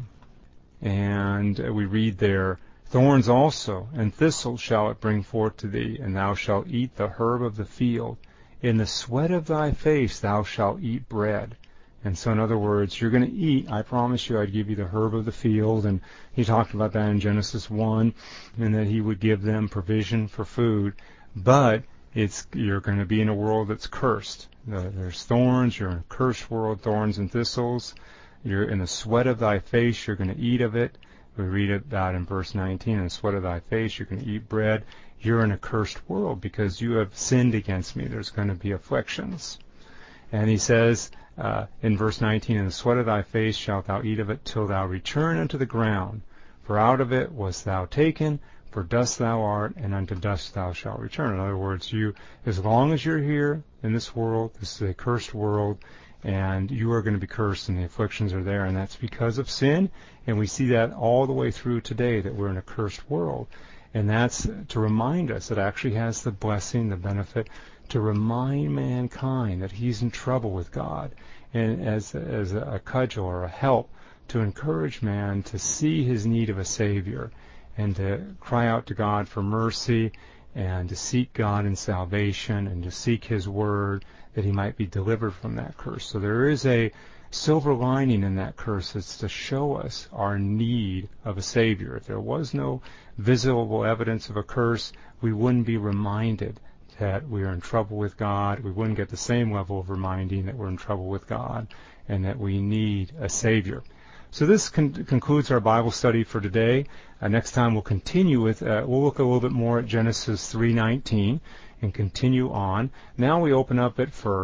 [SPEAKER 1] and we read there, Thorns also and thistles shall it bring forth to thee, and thou shalt eat the herb of the field. In the sweat of thy face thou shalt eat bread. And so in other words, you're going to eat, I promise you I'd give you the herb of the field, and he talked about that in Genesis 1, and that he would give them provision for food. But you're going to be in a world that's cursed. There's thorns. You're in a cursed world, thorns and thistles. You're in the sweat of thy face. You're going to eat of it. We read about in verse 19, in the sweat of thy face, you're going to eat bread. You're in a cursed world because you have sinned against me. There's going to be afflictions. And he says in verse 19, in the sweat of thy face shalt thou eat of it till thou return unto the ground. For out of it wast thou taken, for dust thou art, and unto dust thou shalt return. In other words, as long as you're here in this world, this is a cursed world, and you are going to be cursed, and the afflictions are there, and that's because of sin. And we see that all the way through today, that we're in a cursed world. And that's to remind us, it actually has the blessing, the benefit, to remind mankind that he's in trouble with God, and as a cudgel or a help to encourage man to see his need of a Savior and to cry out to God for mercy and to seek God in salvation and to seek His Word that he might be delivered from that curse. So there is a silver lining in that curse. It's to show us our need of a Savior. If there was no visible evidence of a curse, we wouldn't be reminded that we are in trouble with God. We wouldn't get the same level of reminding that we're in trouble with God and that we need a Savior. So this concludes our Bible study for today. Next time we'll continue with, we'll look a little bit more at Genesis 3:19 and continue on. Now we open up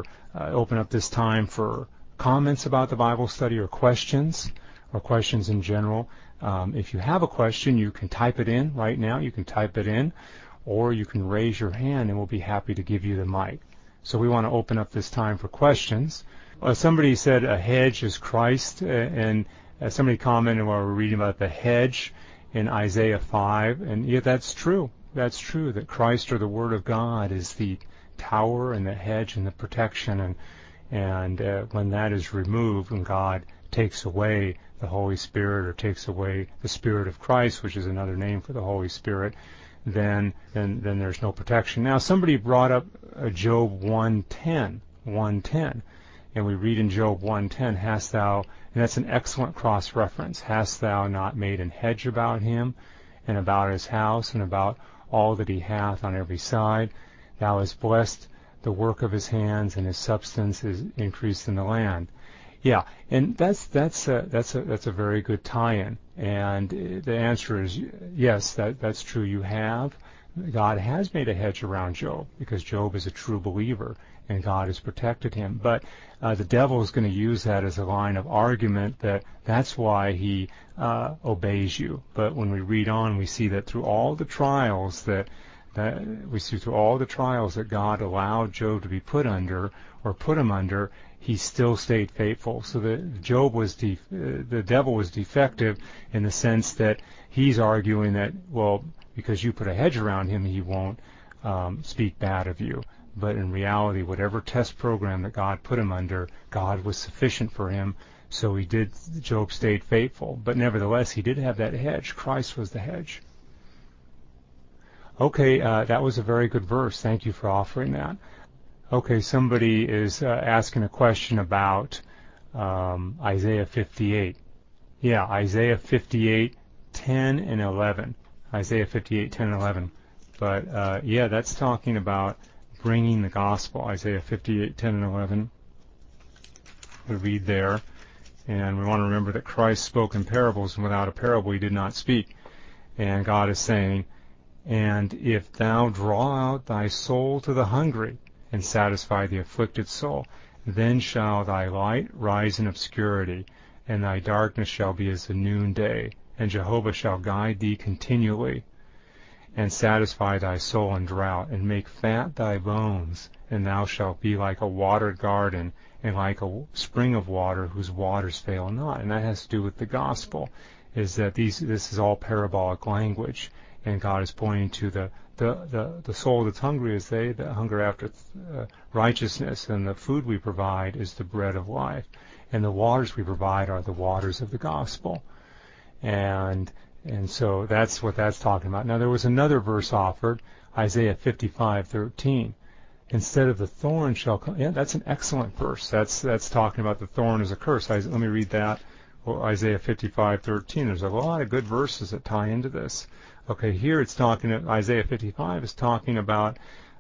[SPEAKER 1] this time for comments about the Bible study or questions in general. If you have a question, you can type it in right now. You can type it in, or you can raise your hand and we'll be happy to give you the mic. So we want to open up this time for questions. Somebody said a hedge is Christ, and somebody commented while we were reading about the hedge in Isaiah 5, and yeah, that's true. That's true, that Christ or the Word of God is the tower and the hedge and the protection, and when that is removed, when God takes away the Holy Spirit or takes away the Spirit of Christ, which is another name for the Holy Spirit, then there's no protection. Now, somebody brought up Job 1:10, and we read in Job 1:10, hast thou, and that's an excellent cross-reference, hast thou not made an hedge about him, and about his house, and about all that he hath on every side? Thou hast blessed the work of his hands, and his substance is increased in the land. Yeah, and that's a very good tie-in. And the answer is yes, that's true. God has made a hedge around Job because Job is a true believer and God has protected him. But the devil is going to use that as a line of argument that's why he obeys you. But when we read on, we see that through all the trials that God allowed Job to be put under or put him under, he still stayed faithful. So that the devil was defective in the sense that he's arguing that, well, because you put a hedge around him, he won't speak bad of you. But in reality, whatever test program that God put him under, God was sufficient for him. So Job stayed faithful. But nevertheless, he did have that hedge. Christ was the hedge. Okay, that was a very good verse. Thank you for offering that. Okay, somebody is asking a question about Isaiah 58. Yeah, Isaiah 58:10 and 11. Isaiah 58:10 and 11. But yeah, that's talking about bringing the gospel. Isaiah 58:10 and 11. We read there, and we want to remember that Christ spoke in parables, and without a parable he did not speak. And God is saying, and if thou draw out thy soul to the hungry, and satisfy the afflicted soul, then shall thy light rise in obscurity, and thy darkness shall be as the noonday, and Jehovah shall guide thee continually, and satisfy thy soul in drought, and make fat thy bones, and thou shalt be like a watered garden, and like a spring of water whose waters fail not. And that has to do with the gospel, is that this is all parabolic language, and God is pointing to the soul that's hungry is they that hunger after righteousness, and the food we provide is the bread of life, and the waters we provide are the waters of the gospel. And so that's what that's talking about. Now there was another verse offered, Isaiah 55:13. Instead of the thorn shall come. Yeah, that's an excellent verse. That's talking about the thorn as a curse. Let me read that. Isaiah 55:13. There's a lot of good verses that tie into this. Okay, here it's talking. Isaiah 55 is talking about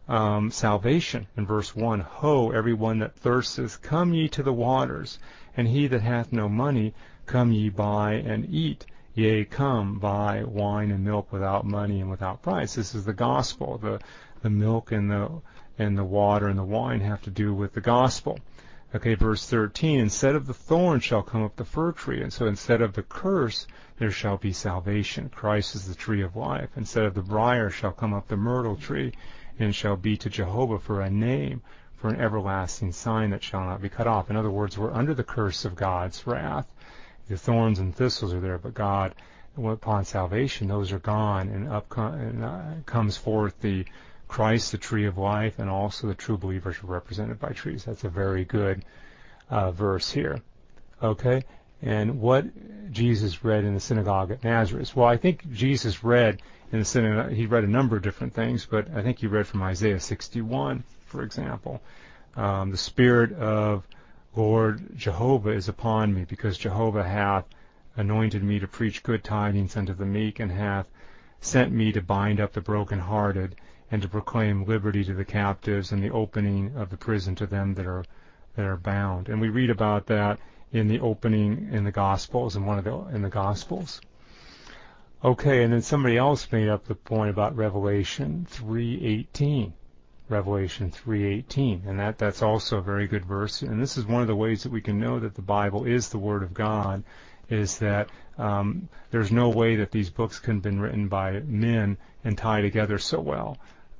[SPEAKER 1] salvation. In verse 1, Ho, every one that thirsteth, come ye to the waters, and he that hath no money, come ye buy and eat. Yea, come, buy wine and milk without money and without price. This is the gospel. The milk and the water and the wine have to do with the gospel. Okay, verse 13, instead of the thorn shall come up the fir tree. And so instead of the curse, there shall be salvation. Christ is the tree of life. Instead of the briar shall come up the myrtle tree, and shall be to Jehovah for a name, for an everlasting sign that shall not be cut off. In other words, we're under the curse of God's wrath. The thorns and thistles are there, but God, upon salvation, those are gone, and comes forth the Christ, the tree of life, and also the true believers are represented by trees. That's a very good verse here. Okay? And what Jesus read in the synagogue at Nazareth. Well, I think Jesus read in the synagogue, he read a number of different things, but I think he read from Isaiah 61, for example. The Spirit of Lord Jehovah is upon me, because Jehovah hath anointed me to preach good tidings unto the meek, and hath sent me to bind up the brokenhearted, and to proclaim liberty to the captives, and the opening of the prison to them that are bound. And we read about that in the opening in the Gospels, in the Gospels. Okay, and then somebody else made up the point about Revelation 3:18. Revelation 3:18, and that's also a very good verse. And this is one of the ways that we can know that the Bible is the Word of God, is that there's no way that these books can have been written by men and tie together so well.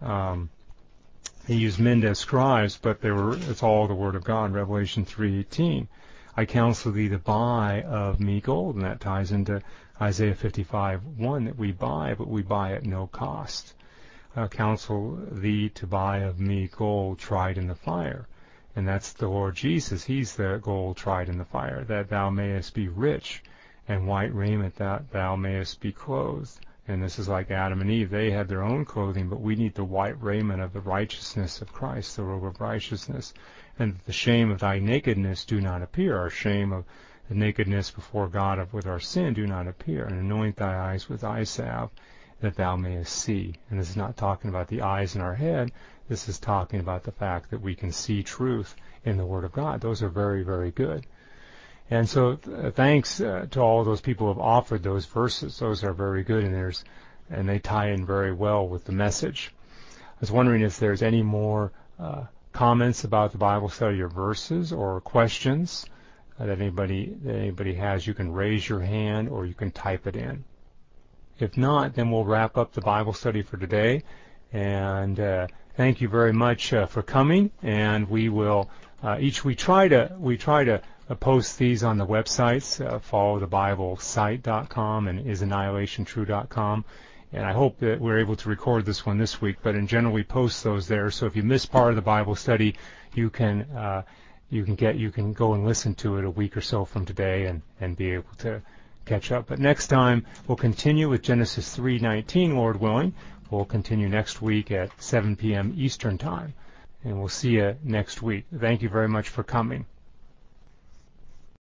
[SPEAKER 1] He used men as scribes, but it's all the Word of God. Revelation 3:18. I counsel thee to buy of me gold, and that ties into Isaiah 55:1, that we buy, but we buy at no cost. Counsel thee to buy of me gold tried in the fire. And that's the Lord Jesus. He's the gold tried in the fire, that thou mayest be rich, and white raiment that thou mayest be clothed. And this is like Adam and Eve. They had their own clothing, but we need the white raiment of the righteousness of Christ, the robe of righteousness. And the shame of thy nakedness do not appear. Our shame of the nakedness before God with our sin do not appear. And anoint thy eyes with eye salve, that thou mayest see. And this is not talking about the eyes in our head. This is talking about the fact that we can see truth in the Word of God. Those are very, very good. And so thanks to all those people who have offered those verses. Those are very good, and they tie in very well with the message. I was wondering if there's any more comments about the Bible study or verses or questions that anybody has. You can raise your hand or you can type it in. If not, then we'll wrap up the Bible study for today. And thank you very much for coming. And we will we try to post these on the websites, followthebiblesite.com and isannihilationtrue.com. And I hope that we're able to record this one this week. But in general, we post those there. So if you miss part of the Bible study, you can go and listen to it a week or so from today and be able to catch up. But next time we'll continue with Genesis 3:19, Lord willing. We'll continue next week at 7 p.m. Eastern Time. And we'll see you next week. Thank you very much for coming.